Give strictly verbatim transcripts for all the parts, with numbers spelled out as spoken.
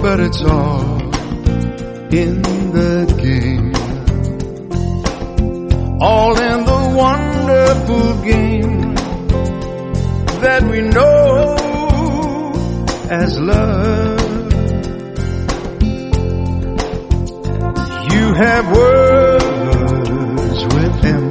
but it's all in the game. All in the wonderful game that we know as love. You have words with him,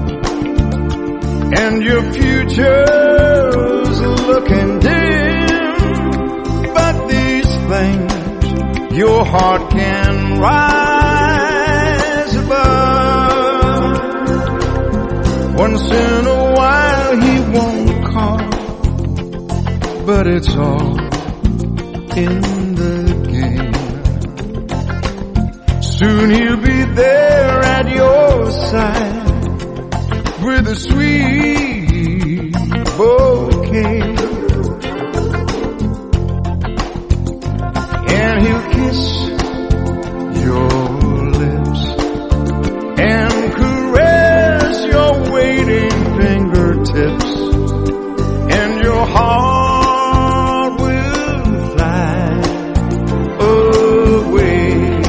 and your future's looking dim. But these things your heart can rise above. Once in a while he won't call, but it's all in the game. Soon he'll be there at your side with a sweet bouquet, and he'll kiss your lips and caress your waiting fingertips, and your heart will fly away.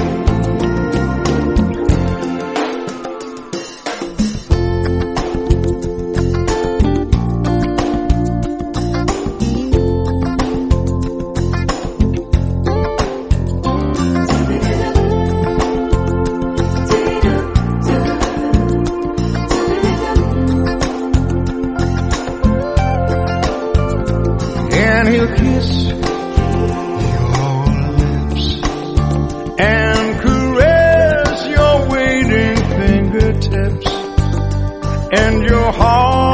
And he'll kiss your lips and caress your waiting fingertips, and your heart